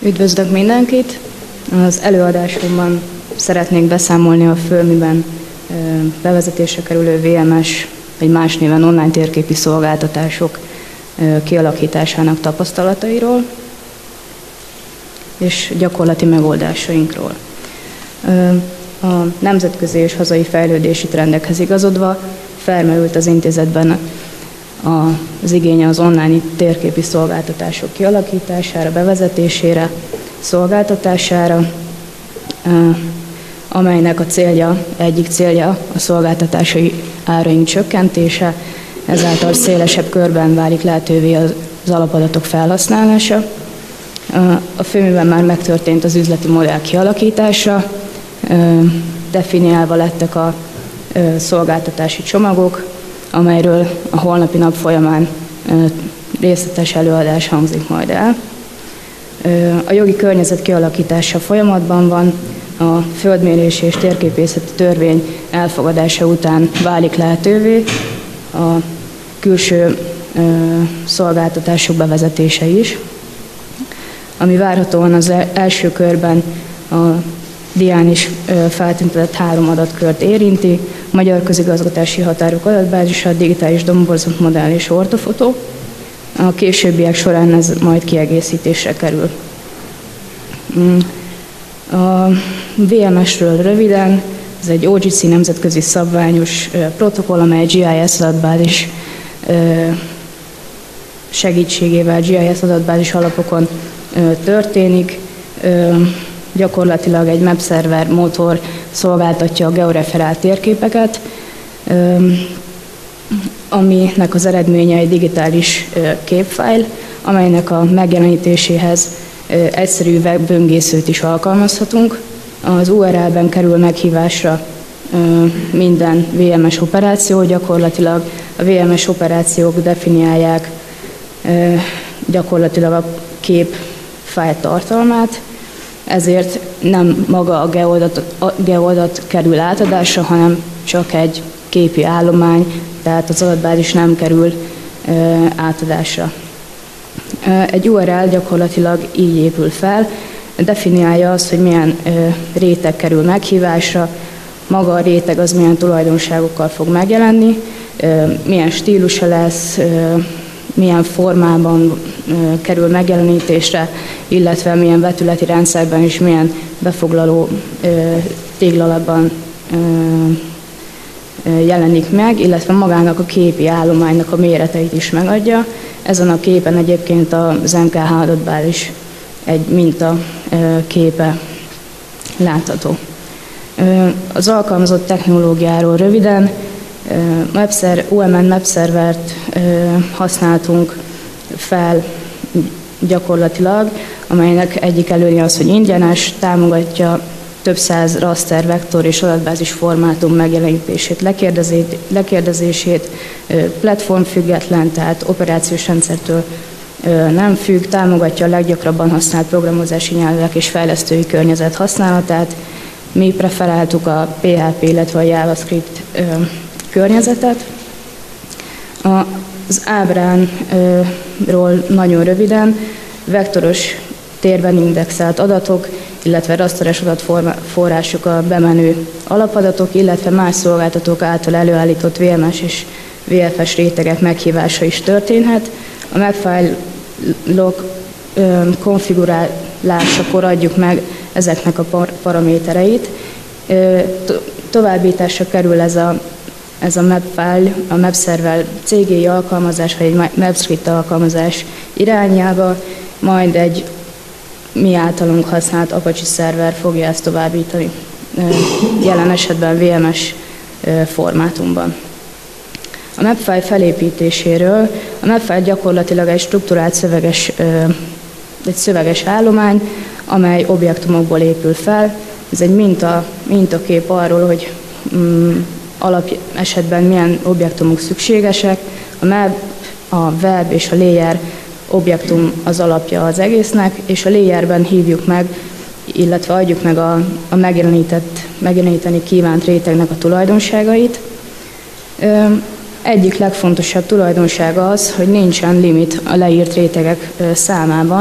Üdvözlök mindenkit! Az előadásomban szeretnék beszámolni a Fölmiben bevezetésre kerülő VMS, vagy más néven online térképi szolgáltatások kialakításának tapasztalatairól és gyakorlati megoldásainkról. A nemzetközi és hazai fejlődési trendekhez igazodva felmerült az intézetben az igénye az online térképi szolgáltatások kialakítására, bevezetésére, szolgáltatására, amelynek egyik célja a szolgáltatási áraink csökkentése, ezáltal szélesebb körben válik lehetővé az alapadatok felhasználása. A Fölmiben már megtörtént az üzleti modell kialakítása, definiálva lettek a szolgáltatási csomagok, amelyről a holnapi nap folyamán részletes előadás hangzik majd el. A jogi környezet kialakítása folyamatban van, a földmérési és térképészeti törvény elfogadása után válik lehetővé a külső szolgáltatások bevezetése is, ami várhatóan az első körben a dián is feltüntetett 3 adatkört érinti: Magyar Közigazgatási Határok adatbázisa, digitális domborzat modell és ortofotó. A későbbiek során ez majd kiegészítésre kerül. A VMS-ről röviden, ez egy OGC nemzetközi szabványos protokoll, amely GIS adatbázis segítségével, GIS adatbázis alapokon történik. Gyakorlatilag egy webszerver motor szolgáltatja a georeferált térképeket, aminek az eredménye egy digitális képfájl, amelynek a megjelenítéséhez egyszerű webböngészőt is alkalmazhatunk. Az URL-ben kerül meghívásra minden VMS operáció, gyakorlatilag a VMS operációk definiálják gyakorlatilag a képfájl tartalmát, ezért nem maga a geoadat kerül átadásra, hanem csak egy képi állomány, tehát az adatbázis nem kerül átadásra. Egy URL gyakorlatilag így épül fel, definiálja azt, hogy milyen réteg kerül meghívásra, maga a réteg az milyen tulajdonságokkal fog megjelenni, milyen stílusa lesz, milyen formában kerül megjelenítésre, illetve milyen vetületi rendszerben és milyen befoglaló téglalapban jelenik meg, illetve magának a képi állománynak a méreteit is megadja. Ezen a képen egyébként az MKH adatbázis egy minta képe látható. Az alkalmazott technológiáról röviden, OMN webszervert használtunk fel gyakorlatilag, amelynek egyik előnye az, hogy ingyenes, támogatja több száz raster, vektor és adatbázis formátum megjelenítését, lekérdezését, platformfüggetlen, tehát operációs rendszertől nem függ, támogatja a leggyakrabban használt programozási nyelvek és fejlesztői környezet használatát. Mi preferáltuk a PHP, illetve a JavaScript környezetet. Az ábránról nagyon röviden: vektoros térben indexelt adatok, illetve rasteres adatforrások a bemenő alapadatok, illetve más szolgáltatók által előállított VMS és VFS rétegek meghívása is történhet. A megfájlok konfigurálásakor adjuk meg ezeknek a paramétereit. Továbbításra kerül ez a mapfile a mapszerver CGI alkalmazás, vagy egy mapscript alkalmazás irányába, majd egy mi általunk használt Apache szerver fogja ezt továbbítani, jelen esetben VMS formátumban. A mapfile felépítéséről: a mapfile gyakorlatilag egy strukturált szöveges állomány, amely objektumokból épül fel. Ez egy mintakép arról, hogy alap esetben milyen objektumok szükségesek. A map, a web és a layer objektum az alapja az egésznek, és a layerben hívjuk meg, illetve adjuk meg a megjeleníteni kívánt rétegnek a tulajdonságait. Egyik legfontosabb tulajdonsága az, hogy nincsen limit a leírt rétegek számában.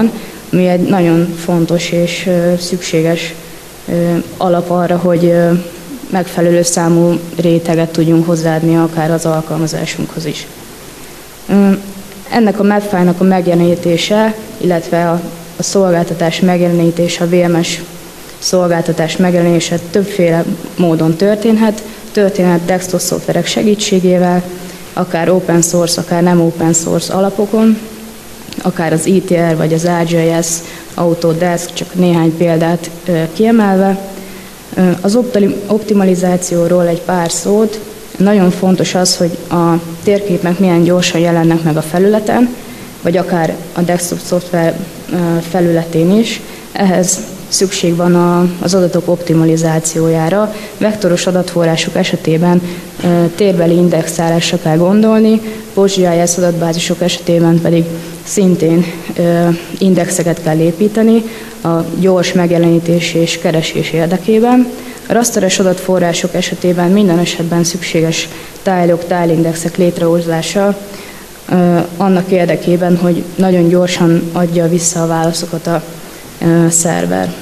ami egy nagyon fontos és szükséges alap arra, hogy megfelelő számú réteget tudjunk hozzáadni akár az alkalmazásunkhoz is. Ennek a mapfile-nak a megjelenítése, illetve a szolgáltatás megjelenítése, a VMS szolgáltatás megjelenítése többféle módon történhet. Történhet desktop szoftverek segítségével, akár open source, akár nem open source alapokon, akár az ETR vagy az ArcGIS, Autodesk, csak néhány példát kiemelve. Az optimalizációról egy pár szót. Nagyon fontos az, hogy a térképek milyen gyorsan jelennek meg a felületen, vagy akár a desktop szoftver felületén is. Ehhez szükség van az adatok optimalizációjára. Vektoros adatforrások esetében térbeli indexálásra kell gondolni, PostGIS adatbázisok esetében pedig szintén indexeket kell építeni a gyors megjelenítés és keresés érdekében. A rasteres adatforrások esetében minden esetben szükséges tile-ok, tile-indexek létrehozása annak érdekében, hogy nagyon gyorsan adja vissza a válaszokat a szerver.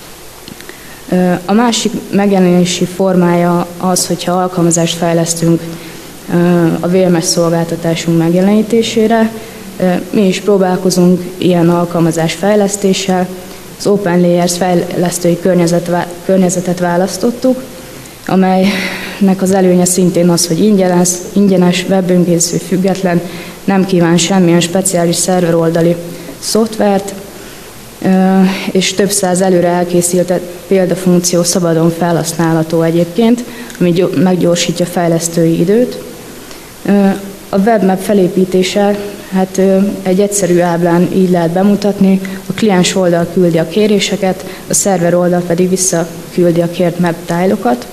A másik megjelenési formája az, hogyha alkalmazást fejlesztünk a VMS szolgáltatásunk megjelenítésére. Mi is próbálkozunk ilyen alkalmazás fejlesztéssel. Az OpenLayers fejlesztői környezetet választottuk, amelynek az előnye szintén az, hogy ingyenes, webböngésző, független, nem kíván semmilyen speciális szerveroldali szoftvert, és több száz előre elkészített példafunkció szabadon felhasználható egyébként, ami meggyorsítja fejlesztői időt. A webmap felépítése hát egy egyszerű ábrán így lehet bemutatni, a kliens oldal küldi a kéréseket, a szerver oldal pedig visszaküldi a kért map tile-okat.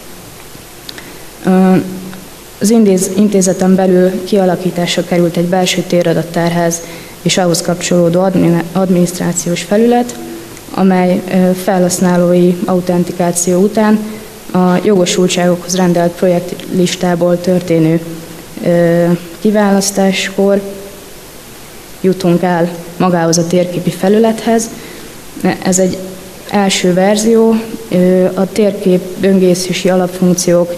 Az intézeten belül kialakításra került egy belső téradattárház és ahhoz kapcsolódó adminisztrációs felület, amely felhasználói autentikáció után a jogosultságokhoz rendelt projektlistából történő kiválasztáskor jutunk el magához a térképi felülethez. Ez egy első verzió, a térkép böngészési alapfunkciók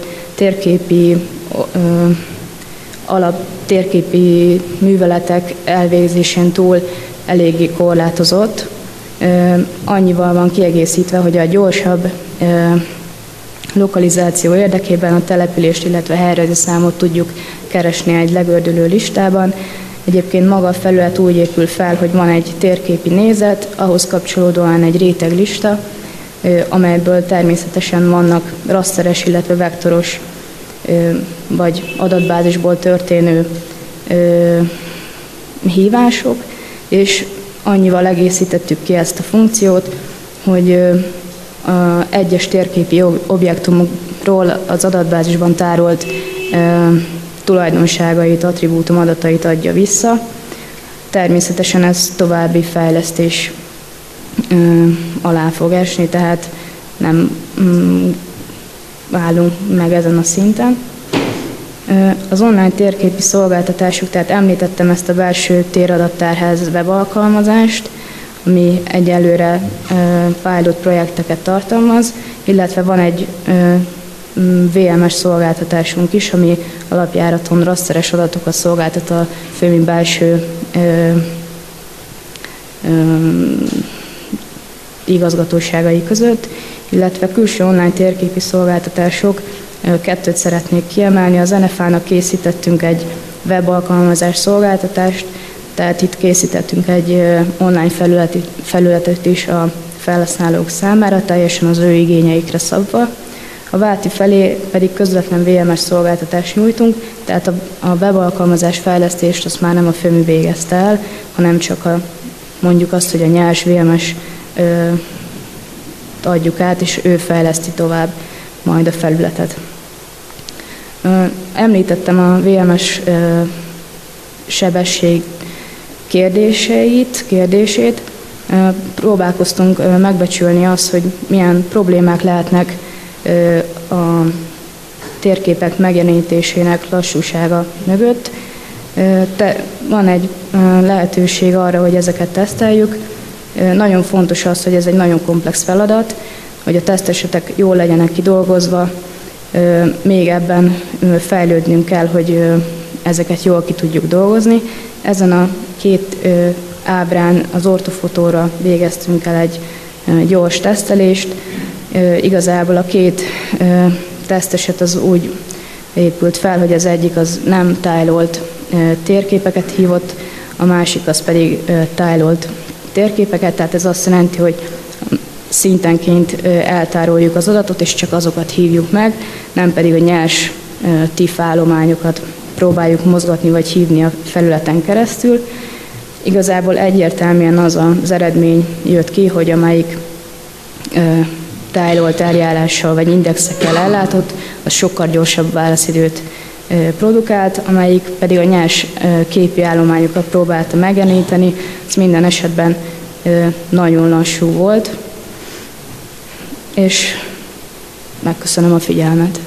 térképi műveletek elvégzésén túl eléggé korlátozott. Annyival van kiegészítve, hogy a gyorsabb lokalizáció érdekében a települést, illetve helyrajzi számot tudjuk keresni egy legördülő listában. Egyébként maga a felület úgy épül fel, hogy van egy térképi nézet, ahhoz kapcsolódóan egy réteglista, amelyből természetesen vannak rasteres, illetve vektoros vagy adatbázisból történő hívások, és annyival egészítettük ki ezt a funkciót, hogy egyes térképi objektumokról az adatbázisban tárolt tulajdonságait, attribútum adatait adja vissza. Természetesen ez további fejlesztés alá fog esni, tehát nem állunk meg ezen a szinten. Az online térképi szolgáltatások, tehát említettem ezt a belső téradattárház webalkalmazást, ami egyelőre pilot projekteket tartalmaz, illetve van egy VMS szolgáltatásunk is, ami alapjáraton rasteres adatokat szolgáltat a FÖMI belső igazgatóságai között, illetve külső online térképi szolgáltatások. Kettőt szeretnék kiemelni. Az NFA-nak készítettünk egy webalkalmazás szolgáltatást, tehát itt készítettünk egy online felületet is a felhasználók számára, teljesen az ő igényeikre szabva. A Váti felé pedig közvetlen VMS szolgáltatást nyújtunk, tehát a webalkalmazás fejlesztést azt már nem a FÖMI végezte el, hanem csak mondjuk azt, hogy a nyers VMS adjuk át, és ő fejleszti tovább majd a felületet. Említettem a VMS sebesség kérdését. Próbálkoztunk megbecsülni azt, hogy milyen problémák lehetnek a térképek megjelenítésének lassúsága mögött. Van egy lehetőség arra, hogy ezeket teszteljük. Nagyon fontos az, hogy ez egy nagyon komplex feladat, hogy a tesztesetek jól legyenek kidolgozva, még ebben fejlődnünk kell, hogy ezeket jól ki tudjuk dolgozni. Ezen a két ábrán az ortofotóra végeztünk el egy gyors tesztelést. Igazából a két teszteset az úgy épült fel, hogy az egyik az nem tájlolt térképeket hívott, a másik az pedig tájlolt térképeket, tehát ez azt jelenti, hogy szintenként eltároljuk az adatot, és csak azokat hívjuk meg, nem pedig a nyers TIFF állományokat próbáljuk mozgatni vagy hívni a felületen keresztül. Igazából egyértelműen az az eredmény jött ki, hogy amelyik tájlolt eljárással vagy indexekkel ellátott, az sokkal gyorsabb válaszidőt produkált, amelyik pedig a nyers képi állományokat próbálta megjeleníteni, ez minden esetben nagyon lassú volt, és megköszönöm a figyelmet.